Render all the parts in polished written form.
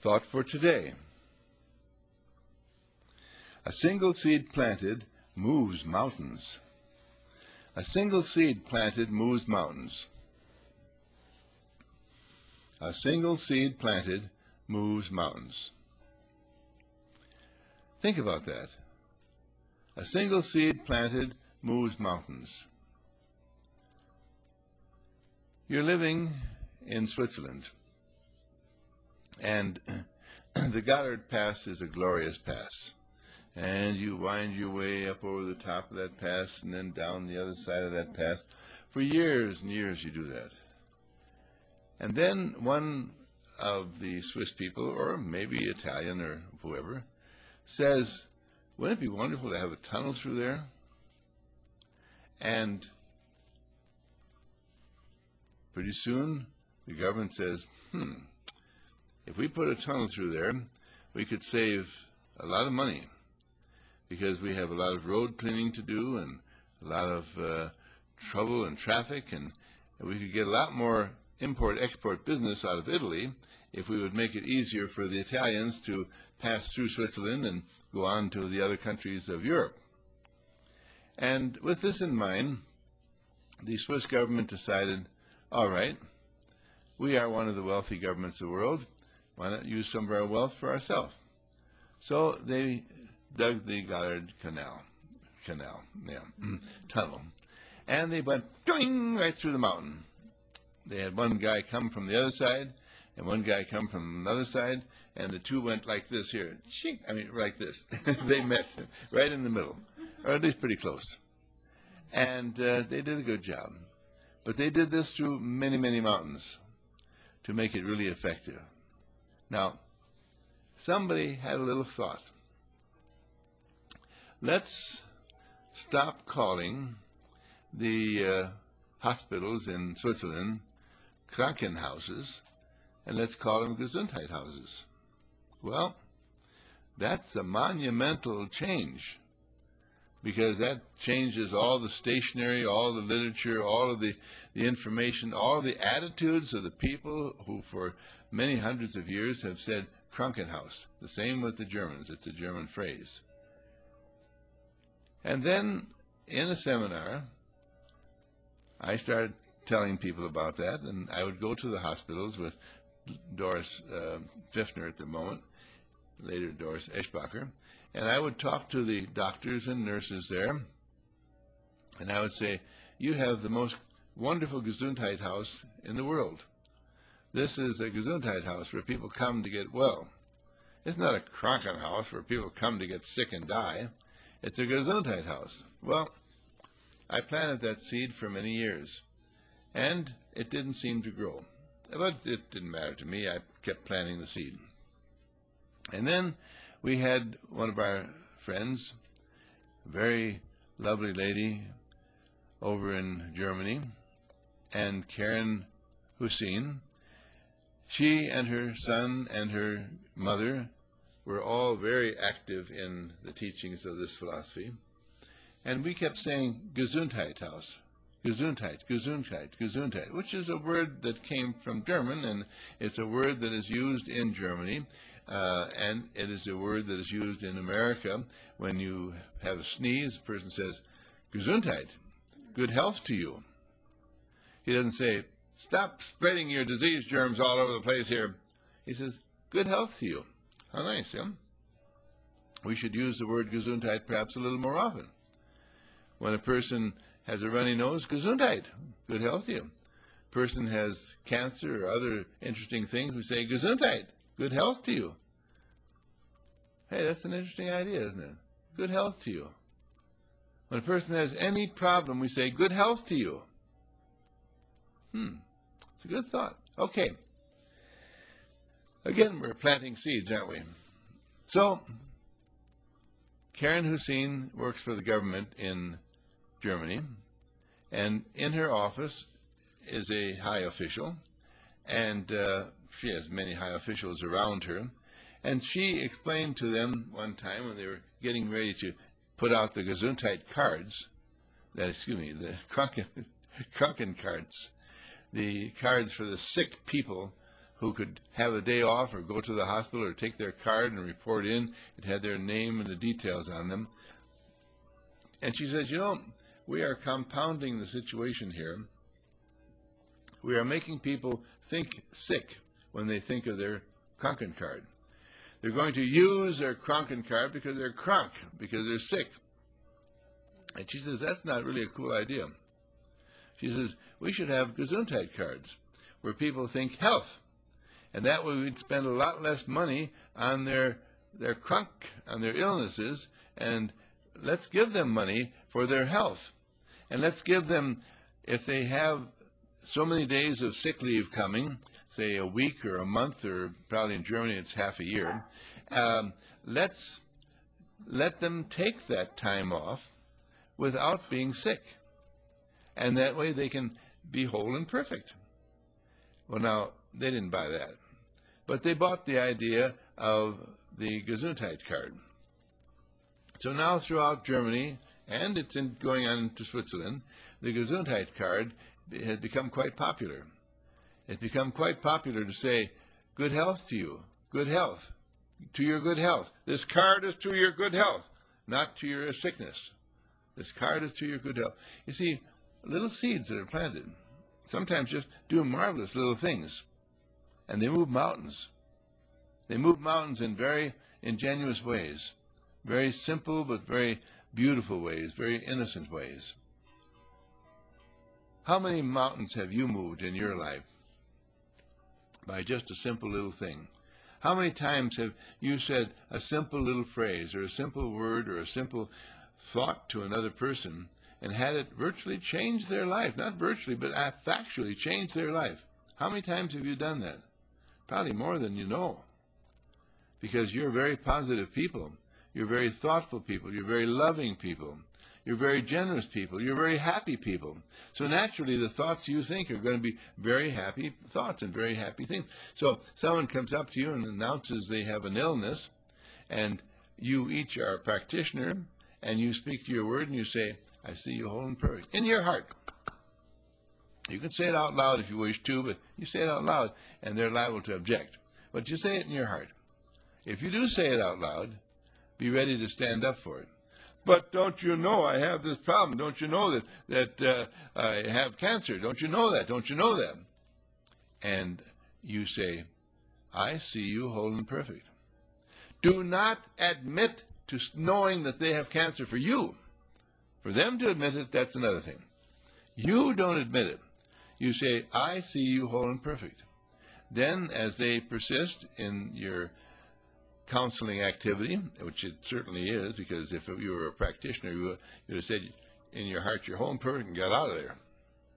Thought for today. A single seed planted moves mountains. A single seed planted moves mountains. A single seed planted moves mountains. Think about that. A single seed planted moves mountains. You're living in Switzerland, and the Gotthard Pass is a glorious pass. And you wind your way up over the top of that pass and then down the other side of that pass. For years and years you do that. And then one of the Swiss people, or maybe Italian or whoever, says, wouldn't it be wonderful to have a tunnel through there? And pretty soon the government says, if we put a tunnel through there, we could save a lot of money, because we have a lot of road cleaning to do and a lot of trouble and traffic, and we could get a lot more import-export business out of Italy if we would make it easier for the Italians to pass through Switzerland and go on to the other countries of Europe. And with this in mind, the Swiss government decided, all right, we are one of the wealthy governments of the world. Why not use some of our wealth for ourselves? So they dug the Gotthard tunnel, and they went right through the mountain. They had one guy come from the other side, and one guy come from another side, and the two went like this here. Like this. They met right in the middle, or at least pretty close. And they did a good job. But they did this through many, many mountains to make it really effective. Now, somebody had a little thought. Let's stop calling the hospitals in Switzerland Krankenhauses, and let's call them Gesundheithauses. Well, that's a monumental change, because that changes all the stationery, all the literature, all of the information, all the attitudes of the people who for many hundreds of years have said Krankenhaus. The same with the Germans. It's a German phrase. And then in a seminar, I started telling people about that, and I would go to the hospitals with Doris Pfiffner at the moment, later Doris Eschbacher, and I would talk to the doctors and nurses there, and I would say, you have the most wonderful Gesundheithaus in the world. This is a Gesundheithaus where people come to get well. It's not a Krankenhaus where people come to get sick and die. It's a Gesundheithaus. Well, I planted that seed for many years, and it didn't seem to grow. But it didn't matter to me. I kept planting the seed. And then we had one of our friends, a very lovely lady over in Germany, and Karen Hussein. She and her son and her mother were all very active in the teachings of this philosophy. And we kept saying Gesundheithaus, Gesundheit, Gesundheit, Gesundheit, which is a word that came from German, and it's a word that is used in Germany, and it is a word that is used in America. When you have a sneeze, the person says, Gesundheit, good health to you. He doesn't say, stop spreading your disease germs all over the place here. He says, good health to you. How nice, yeah? We should use the word Gesundheit perhaps a little more often. When a person has a runny nose, Gesundheit, good health to you. Person has cancer or other interesting things, we say Gesundheit, good health to you. Hey, that's an interesting idea, isn't it? Good health to you. When a person has any problem, we say good health to you. It's a good thought. Okay. Again, we're planting seeds, aren't we? So, Karen Hussein works for the government in Germany, and in her office is a high official, and she has many high officials around her, and she explained to them one time when they were getting ready to put out the Gesundheit cards, the Kranken cards, the cards for the sick people who could have a day off or go to the hospital or take their card and report in. It had their name and the details on them. And she says, we are compounding the situation here. We are making people think sick when they think of their Kranken card. They're going to use their Kranken card because they're krank, because they're sick. And she says, that's not really a cool idea. She says, we should have Gesundheit cards where people think health. And that way we'd spend a lot less money on their krank, on their illnesses, and let's give them money for their health. And let's give them, if they have so many days of sick leave coming, say a week or a month, or probably in Germany it's half a year, let's let them take that time off without being sick. And that way they can be whole and perfect. Well, now, they didn't buy that. But they bought the idea of the Gesundheit card. So now throughout Germany, and it's going on into Switzerland, the Gesundheit card has become quite popular. It's become quite popular to say, good health to you, good health, to your good health. This card is to your good health, not to your sickness. This card is to your good health. You see, little seeds that are planted sometimes just do marvelous little things, and they move mountains. They move mountains in very ingenuous ways, very simple but very beautiful ways, very innocent ways. How many mountains have you moved in your life by just a simple little thing? How many times have you said a simple little phrase or a simple word or a simple thought to another person and had it virtually change their life? Not virtually, but factually change their life. How many times have you done that? Probably more than you know. Because you're very positive people. You're very thoughtful people. You're very loving people. You're very generous people. You're very happy people. So naturally, the thoughts you think are going to be very happy thoughts and very happy things. So someone comes up to you and announces they have an illness, and you each are a practitioner, and you speak to your word and you say, I see you whole and perfect. In your heart. You can say it out loud if you wish to, but you say it out loud, and they're liable to object. But you say it in your heart. If you do say it out loud, be ready to stand up for it. But don't you know I have this problem? Don't you know that I have cancer? Don't you know that? Don't you know that? And you say, I see you whole and perfect. Do not admit to knowing that they have cancer for you. For them to admit it, that's another thing. You don't admit it. You say, I see you whole and perfect. Then, as they persist in your counseling activity, which it certainly is, because if you were a practitioner, you would have said in your heart, you're whole and perfect, and got out of there.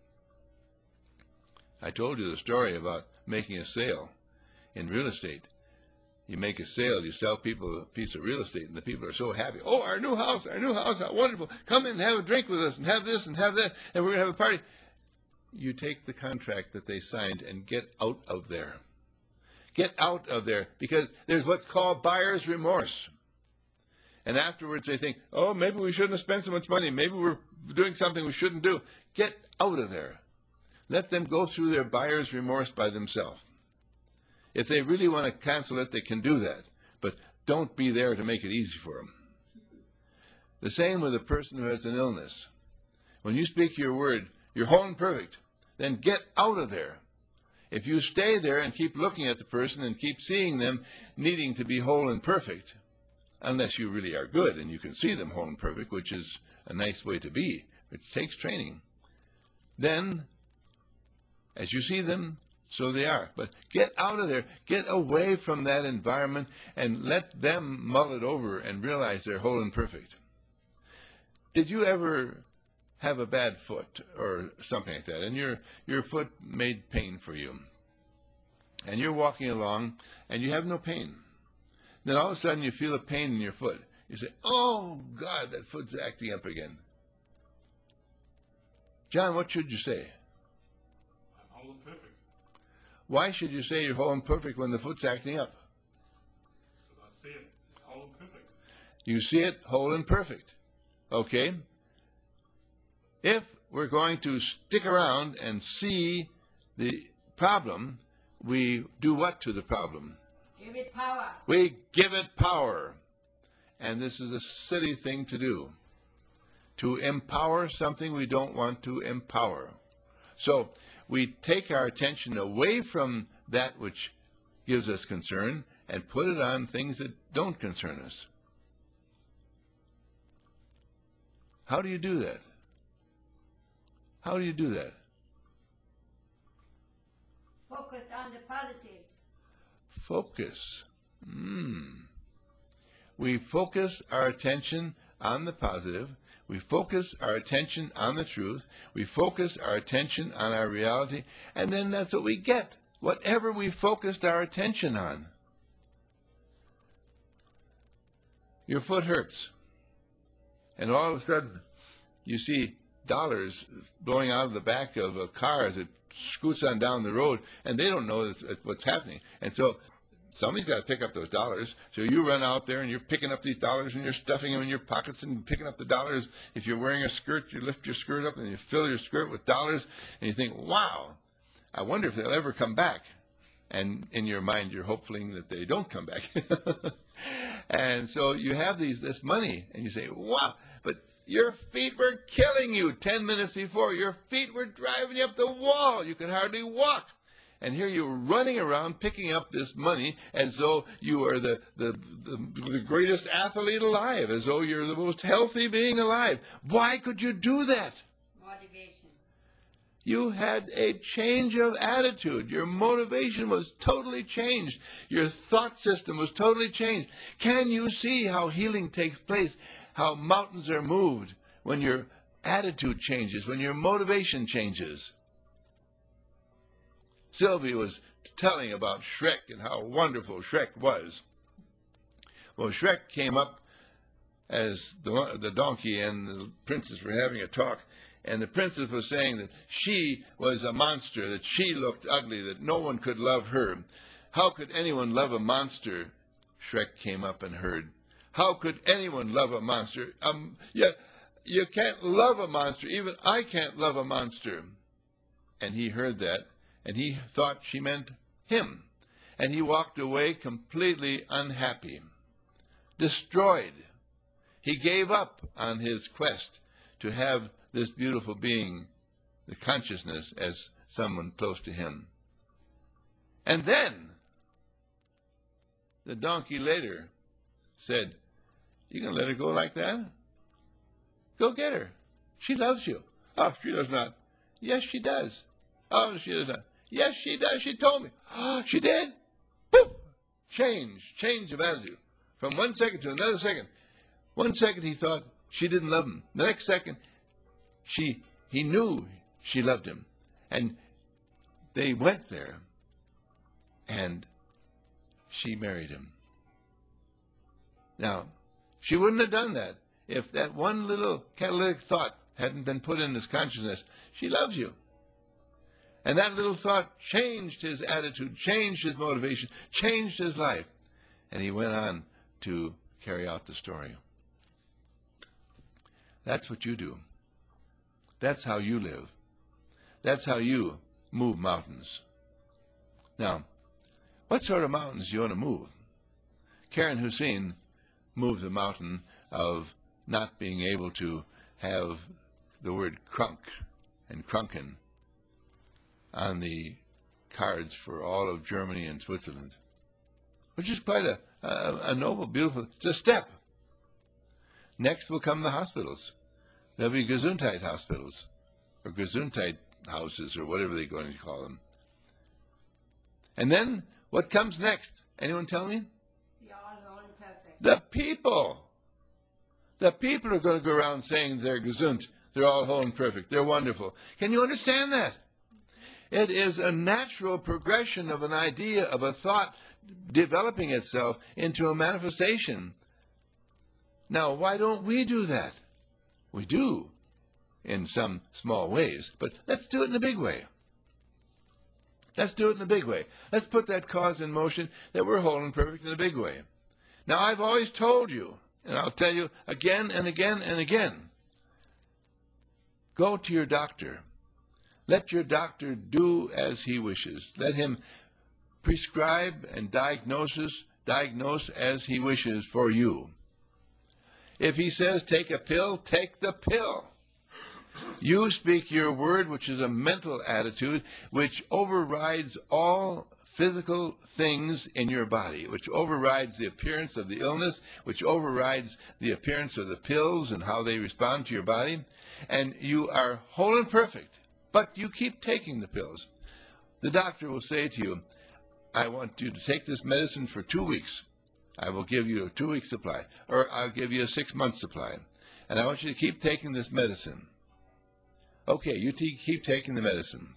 I told you the story about making a sale in real estate. You make a sale, you sell people a piece of real estate, and the people are so happy. Oh, our new house, how wonderful. Come in and have a drink with us, and have this and have that, and we're going to have a party. You take the contract that they signed and get out of there. Get out of there, because there's what's called buyer's remorse. And afterwards they think, oh, maybe we shouldn't have spent so much money. Maybe we're doing something we shouldn't do. Get out of there. Let them go through their buyer's remorse by themselves. If they really want to cancel it, they can do that. But don't be there to make it easy for them. The same with a person who has an illness. When you speak your word, you're whole and perfect. Then get out of there. If you stay there and keep looking at the person and keep seeing them needing to be whole and perfect, unless you really are good and you can see them whole and perfect, which is a nice way to be, which takes training, then as you see them, so they are. But get out of there. Get away from that environment and let them mull it over and realize they're whole and perfect. Did you ever have a bad foot or something like that, and your foot made pain for you, and you're walking along and you have no pain? Then all of a sudden you feel a pain in your foot. You say, oh God, that foot's acting up again. John, what should you say? I'm whole and perfect. Why should you say you're whole and perfect when the foot's acting up? Because I see it, it's whole and perfect. You see it whole and perfect. Okay? If we're going to stick around and see the problem, we do what to the problem? Give it power. We give it power. And this is a silly thing to do, to empower something we don't want to empower. So we take our attention away from that which gives us concern and put it on things that don't concern us. How do you do that? How do you do that? Focus on the positive. Focus. We focus our attention on the positive. We focus our attention on the truth. We focus our attention on our reality. And then that's what we get. Whatever we focused our attention on. Your foot hurts. And all of a sudden, you see dollars blowing out of the back of a car as it scoots on down the road, and they don't know what's happening. And so somebody's got to pick up those dollars. So you run out there and you're picking up these dollars and you're stuffing them in your pockets and picking up the dollars. If you're wearing a skirt, you lift your skirt up and you fill your skirt with dollars, and you think, wow, I wonder if they'll ever come back. And in your mind, you're hoping that they don't come back. And so you have this money, and you say, wow, but your feet were killing you 10 minutes before. Your feet were driving you up the wall. You could hardly walk. And here you're running around picking up this money as though you are the greatest athlete alive, as though you're the most healthy being alive. Why could you do that? Motivation. You had a change of attitude. Your motivation was totally changed. Your thought system was totally changed. Can you see how healing takes place, how mountains are moved when your attitude changes, when your motivation changes? Sylvie was telling about Shrek and how wonderful Shrek was. Well, Shrek came up as the donkey and the princess were having a talk, and the princess was saying that she was a monster, that she looked ugly, that no one could love her. How could anyone love a monster? Shrek came up and heard. How could anyone love a monster? You can't love a monster. Even I can't love a monster. And he heard that, and he thought she meant him. And he walked away completely unhappy, destroyed. He gave up on his quest to have this beautiful being, the consciousness, as someone close to him. And then the donkey later said, "You gonna let her go like that? Go get her. She loves you." "Oh, she does not." "Yes, she does." "Oh, she does not." "Yes, she does. She told me." "Oh, she did?" Boop! Change of attitude. From 1 second to another second. 1 second he thought she didn't love him. The next second, he knew she loved him. And they went there, and she married him. Now, she wouldn't have done that if that one little catalytic thought hadn't been put in his consciousness. She loves you. And that little thought changed his attitude, changed his motivation, changed his life. And he went on to carry out the story. That's what you do. That's how you live. That's how you move mountains. Now, what sort of mountains do you want to move? Karen Hussein moved the mountain of not being able to have the word crunk and krunken on the cards for all of Germany and Switzerland, which is quite a noble, beautiful, it's a step. Next will come the hospitals. There'll be Gesundheit hospitals, or Gesundheit houses, or whatever they're going to call them. And then, what comes next? Anyone tell me? The all whole and perfect. The people. The people are going to go around saying they're gesund, they're all whole and perfect, they're wonderful. Can you understand that? It is a natural progression of an idea, of a thought developing itself into a manifestation. Now, why don't we do that? We do in some small ways, but let's do it in a big way. Let's do it in a big way. Let's put that cause in motion that we're whole and perfect in a big way. Now, I've always told you, and I'll tell you again and again and again, go to your doctor. Let your doctor do as he wishes. Let him prescribe and diagnose as he wishes for you. If he says take a pill, take the pill. You speak your word, which is a mental attitude, which overrides all physical things in your body, which overrides the appearance of the illness, which overrides the appearance of the pills and how they respond to your body. And you are whole and perfect, but you keep taking the pills. The doctor will say to you, I want you to take this medicine for 2 weeks. I will give you a 2-week supply, or I'll give you a 6-month supply. And I want you to keep taking this medicine. Okay, you keep taking the medicine.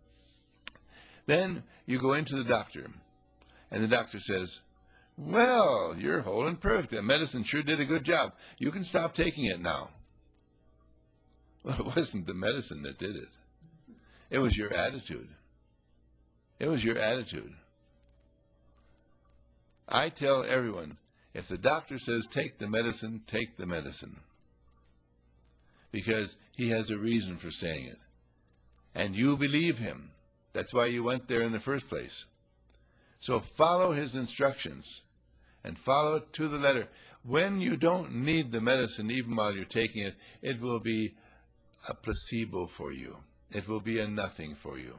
Then you go into the doctor, and the doctor says, well, you're whole and perfect. The medicine sure did a good job. You can stop taking it now. Well, it wasn't the medicine that did it. It was your attitude. It was your attitude. I tell everyone, if the doctor says take the medicine, take the medicine. Because he has a reason for saying it. And you believe him. That's why you went there in the first place. So follow his instructions and follow it to the letter. When you don't need the medicine, even while you're taking it, it will be a placebo for you. It will be a nothing for you.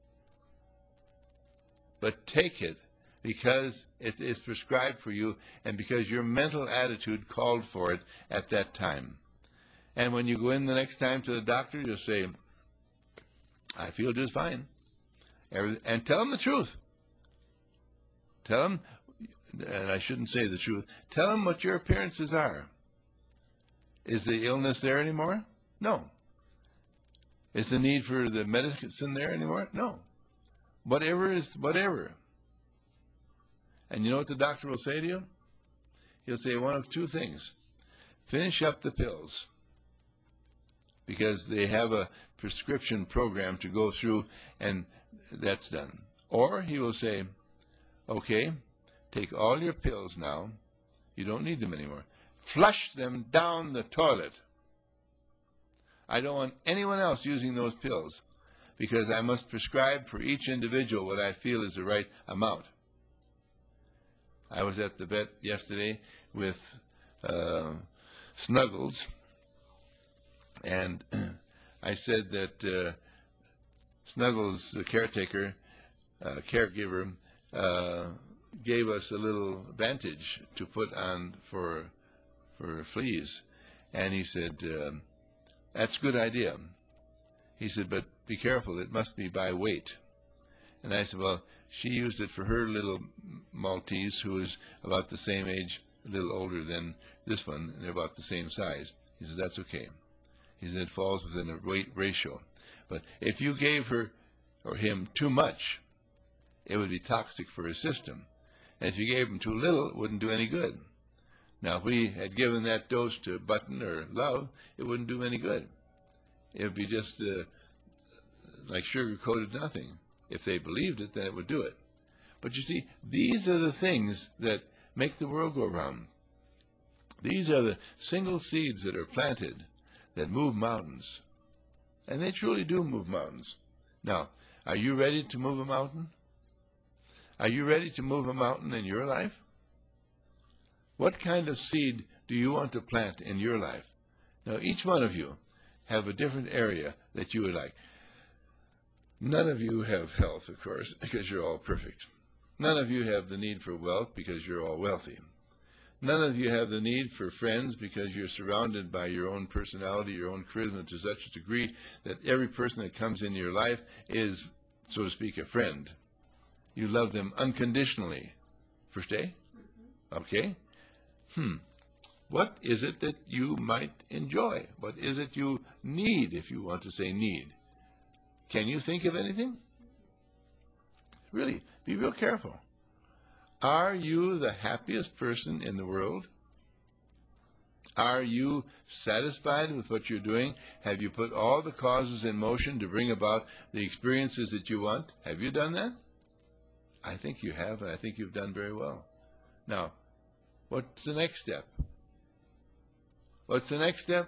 But take it because it is prescribed for you and because your mental attitude called for it at that time. And when you go in the next time to the doctor, you'll say, I feel just fine. And tell him the truth. Tell him, and I shouldn't say the truth, tell him what your appearances are. Is the illness there anymore? No. Is the need for the medicine there anymore? No. Whatever is whatever. And you know what the doctor will say to you? He'll say one of two things. Finish up the pills, because they have a prescription program to go through, and that's done. Or he will say, okay, take all your pills now. You don't need them anymore. Flush them down the toilet. I don't want anyone else using those pills, because I must prescribe for each individual what I feel is the right amount. I was at the vet yesterday with Snuggles, and I said that Snuggles, the caretaker, caregiver, gave us a little bandage to put on for fleas. And he said, that's a good idea. He said, but be careful, it must be by weight. And I said, well, she used it for her little Maltese, who is about the same age, a little older than this one, and they're about the same size. He says, that's okay. He said, it falls within a weight ratio. But if you gave her or him too much, it would be toxic for his system. And if you gave him too little, it wouldn't do any good. Now, if we had given that dose to Button or Love, it wouldn't do any good. It would be just like sugar-coated nothing. If they believed it, then it would do it. But you see, these are the things that make the world go round. These are the single seeds that are planted that move mountains. And they truly do move mountains. Now, are you ready to move a mountain? Are you ready to move a mountain in your life? What kind of seed do you want to plant in your life? Now, each one of you have a different area that you would like. None of you have health, of course, because you're all perfect. None of you have the need for wealth because you're all wealthy. None of you have the need for friends because you're surrounded by your own personality, your own charisma to such a degree that every person that comes into your life is, so to speak, a friend. You love them unconditionally. Versteh? Okay? What is it that you might enjoy? What is it you need, if you want to say need? Can you think of anything? Really, be real careful. Are you the happiest person in the world? Are you satisfied with what you're doing? Have you put all the causes in motion to bring about the experiences that you want? Have you done that? I think you have, and I think you've done very well. Now, what's the next step? What's the next step?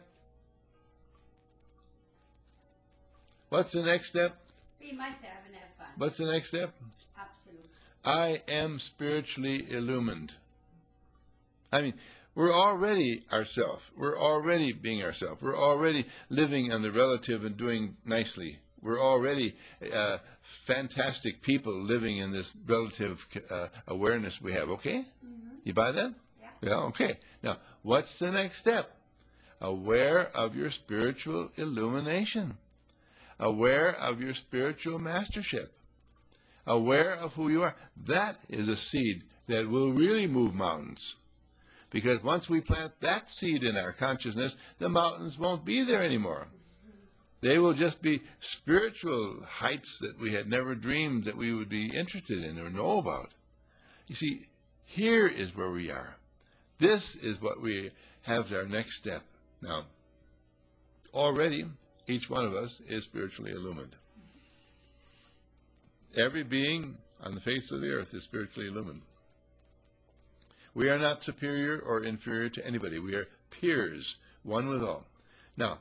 What's the next step? Be myself and have fun. What's the next step? Absolutely. I am spiritually illumined. I mean, we're already ourselves. We're already being ourselves. We're already living on the relative and doing nicely. We're already fantastic people living in this relative awareness we have. Okay? You buy that? Yeah, okay. Now, what's the next step? Aware of your spiritual illumination. Aware of your spiritual mastership. Aware of who you are. That is a seed that will really move mountains. Because once we plant that seed in our consciousness, the mountains won't be there anymore. They will just be spiritual heights that we had never dreamed that we would be interested in or know about. You see, here is where we are. This is what we have as our next step. Now, already, each one of us is spiritually illumined. Every being on the face of the earth is spiritually illumined. We are not superior or inferior to anybody. We are peers, one with all. Now,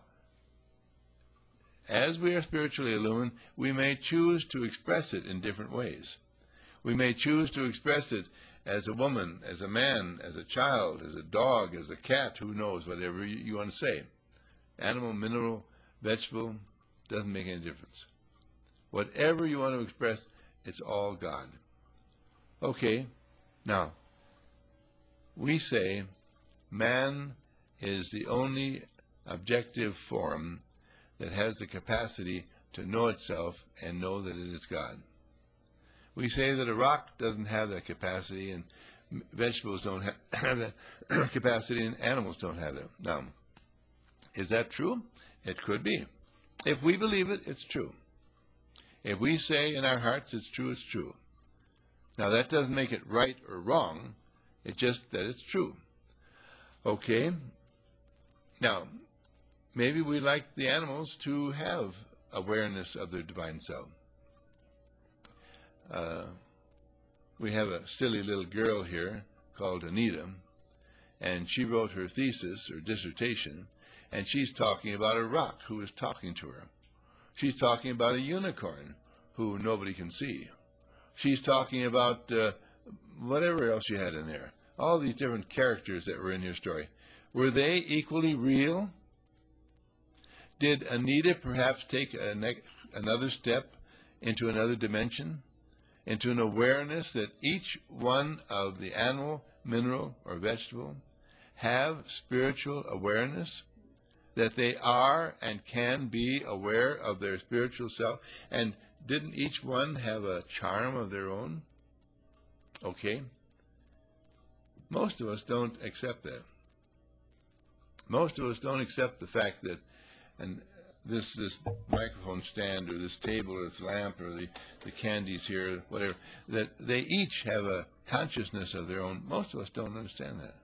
as we are spiritually illumined, we may choose to express it in different ways. We may choose to express it as a woman, as a man, as a child, as a dog, as a cat, who knows, whatever you want to say. Animal, mineral, vegetable, doesn't make any difference. Whatever you want to express, it's all God. Okay, now, we say man is the only objective form that has the capacity to know itself and know that it is God. We say that a rock doesn't have that capacity, and vegetables don't have that capacity, and animals don't have that. Now, is that true? It could be. If we believe it, it's true. If we say in our hearts it's true, it's true. Now, that doesn't make it right or wrong. It's just that it's true. Okay? Now, maybe we like the animals to have awareness of their divine self. We have a silly little girl here called Anita, and she wrote her thesis or dissertation, and she's talking about a rock who is talking to her. She's talking about a unicorn who nobody can see. She's talking about whatever else you had in there. All these different characters that were in your story. Were they equally real? Did Anita perhaps take another step into another dimension? Into an awareness that each one of the animal, mineral, or vegetable have spiritual awareness? That they are and can be aware of their spiritual self? And didn't each one have a charm of their own? Okay. Most of us don't accept that. Most of us don't accept the fact that this microphone stand or this table or this lamp or the candies here, whatever, that they each have a consciousness of their own. Most of us don't understand that.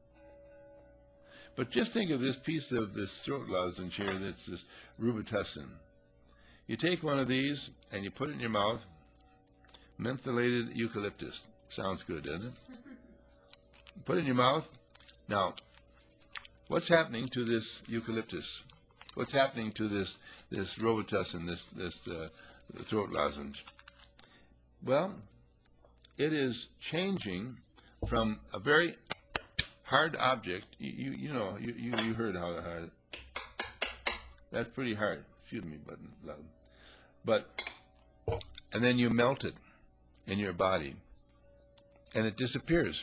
But just think of this piece of this throat lozenge here that's this Robitussin. You take one of these and you put it in your mouth. Mentholated eucalyptus. Sounds good, doesn't it? Put it in your mouth. Now, what's happening to this eucalyptus? What's happening to this Robitussin, this throat lozenge? Well, it is changing from a very hard object. You know, you heard how hard. That's pretty hard. Excuse me, but and then you melt it in your body, and it disappears.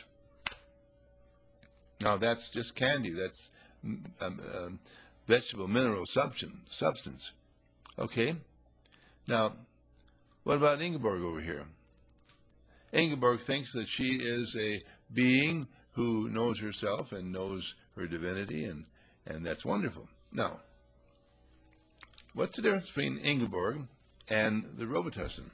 Now that's just candy. That's vegetable, mineral substance. Okay? Now, what about Ingeborg over here? Ingeborg thinks that she is a being who knows herself and knows her divinity, and that's wonderful. Now, what's the difference between Ingeborg and the Robitussin?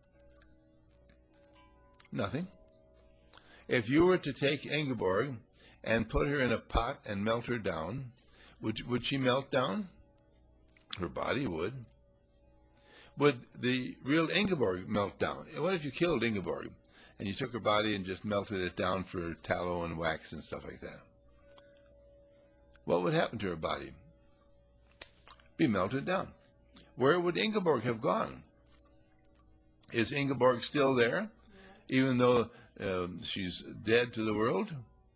Nothing. If you were to take Ingeborg and put her in a pot and melt her down, would she melt down? Her body would. Would the real Ingeborg melt down? What if you killed Ingeborg and you took her body and just melted it down for tallow and wax and stuff like that? What would happen to her body? Be melted down. Where would Ingeborg have gone? Is Ingeborg still there? even though she's dead to the world?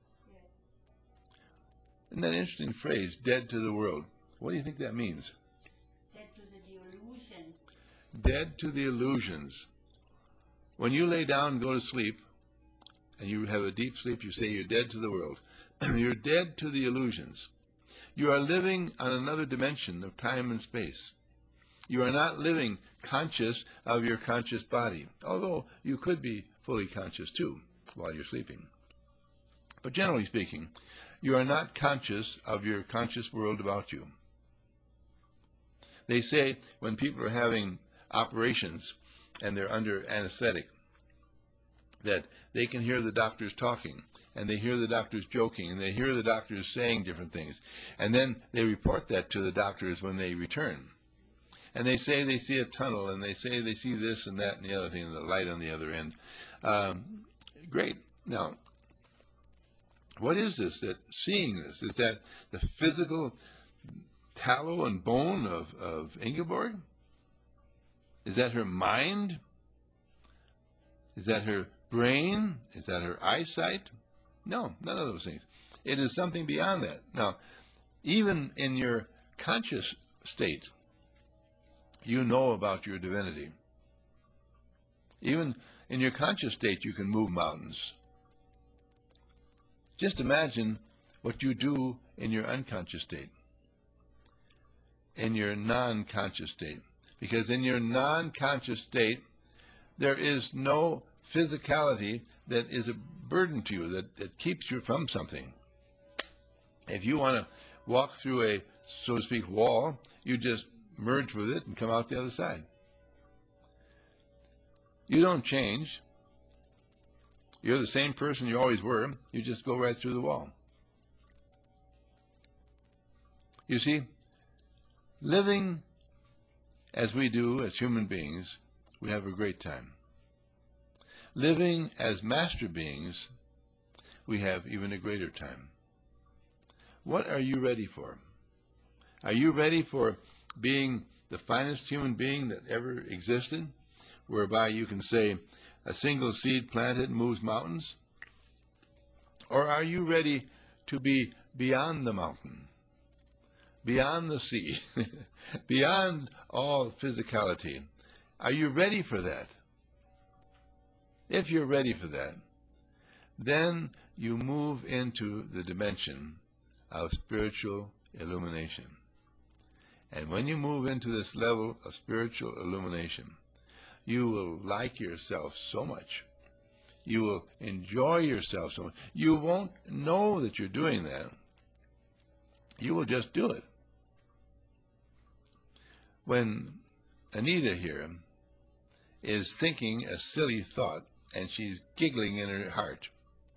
Isn't that an interesting phrase, dead to the world? What do you think that means? Dead to the illusion. Dead to the illusions. When you lay down and go to sleep, and you have a deep sleep, you say you're dead to the world. You're dead to the illusions. You are living on another dimension of time and space. You are not living conscious of your conscious body, although you could be fully conscious too while you're sleeping. But generally speaking, you are not conscious of your conscious world about you. They say when people are having operations and they're under anesthetic, that they can hear the doctors talking, and they hear the doctors joking, and they hear the doctors saying different things. And then they report that to the doctors when they return. And they say they see a tunnel, and they say they see this and that and the other thing, and the light on the other end. Great. Now, what is this, that seeing this? Is that the physical tallow and bone of Ingeborg? Is that her mind? Is that her brain? Is that her eyesight? No, none of those things. It is something beyond that. Now, even in your conscious state, you know about your divinity. Even in your conscious state, you can move mountains. Just imagine what you do in your unconscious state, in your non-conscious state. Because in your non-conscious state, there is no physicality that is a burden to you, that keeps you from something. If you want to walk through a, so to speak, wall, you just merge with it and come out the other side. You don't change. You're the same person you always were. You just go right through the wall. You see, living as we do as human beings, we have a great time. Living as master beings, we have even a greater time. What are you ready for? Are you ready for being the finest human being that ever existed, whereby you can say, a single seed planted moves mountains? Or are you ready to be beyond the mountain, beyond the sea, beyond all physicality? Are you ready for that? If you're ready for that, then you move into the dimension of spiritual illumination. And when you move into this level of spiritual illumination, you will like yourself so much. You will enjoy yourself so much. You won't know that you're doing that. You will just do it. When Anita here is thinking a silly thought and she's giggling in her heart,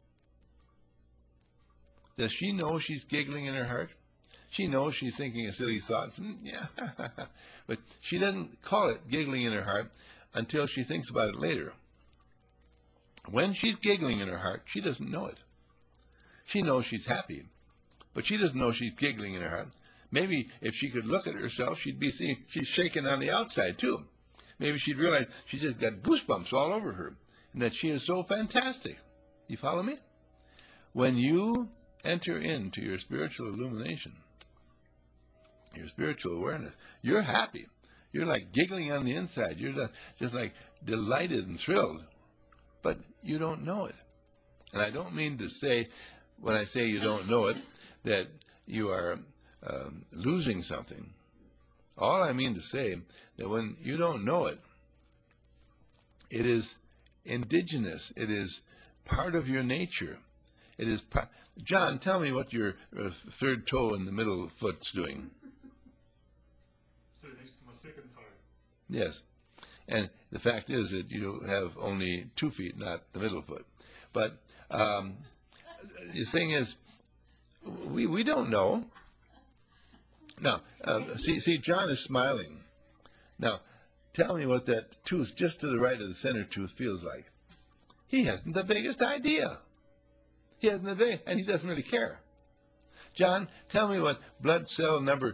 does she know she's giggling in her heart? She knows she's thinking a silly thought. Yeah. But she doesn't call it giggling in her heart until she thinks about it later. When she's giggling in her heart, she doesn't know it. She knows she's happy, but she doesn't know she's giggling in her heart. Maybe if she could look at herself, she'd be seeing she's shaking on the outside too. Maybe she'd realize she just got goosebumps all over her, and that she is so fantastic. You follow me? When you enter into your spiritual illumination, your spiritual awareness, you're happy. You're like giggling on the inside. You're just like delighted and thrilled. But you don't know it. And I don't mean to say, when I say you don't know it, that you are losing something. All I mean to say, that when you don't know it, it is indigenous. It is part of your nature. It is John, tell me what your third toe in the middle foot's doing. So next to my second toe. Yes. And the fact is that you have only 2 feet, not the middle foot. But the thing is, we don't know. Now, see, John is smiling. Now, tell me what that tooth just to the right of the center tooth feels like. He hasn't the biggest idea. He hasn't the biggest, and he doesn't really care. John, tell me what blood cell number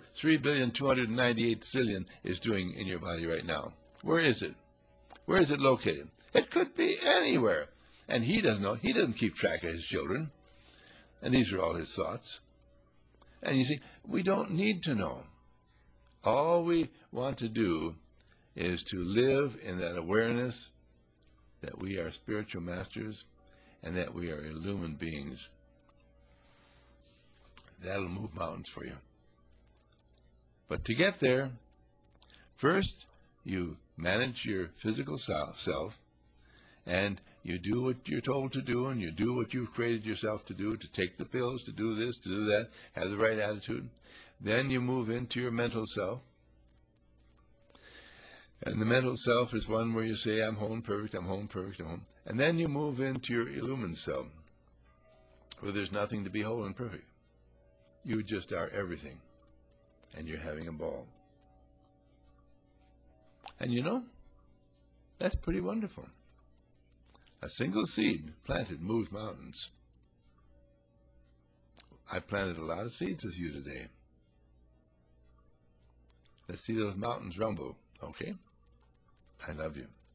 3,298,000,000,000 is doing in your body right now. Where is it? Where is it located? It could be anywhere. And he doesn't know. He doesn't keep track of his children. And these are all his thoughts. And you see, we don't need to know. All we want to do is to live in that awareness that we are spiritual masters and that we are illumined beings. That'll move mountains for you. But to get there, first you manage your physical self, and you do what you're told to do, and you do what you've created yourself to do, to take the pills, to do this, to do that, have the right attitude. Then you move into your mental self. And the mental self is one where you say, I'm whole and perfect, I'm whole and perfect, I'm whole. And then you move into your illumined self, where there's nothing to be whole and perfect. You just are everything, and you're having a ball. And you know, that's pretty wonderful. A single seed planted moves mountains. I planted a lot of seeds with you today. Let's see those mountains rumble, okay? I love you.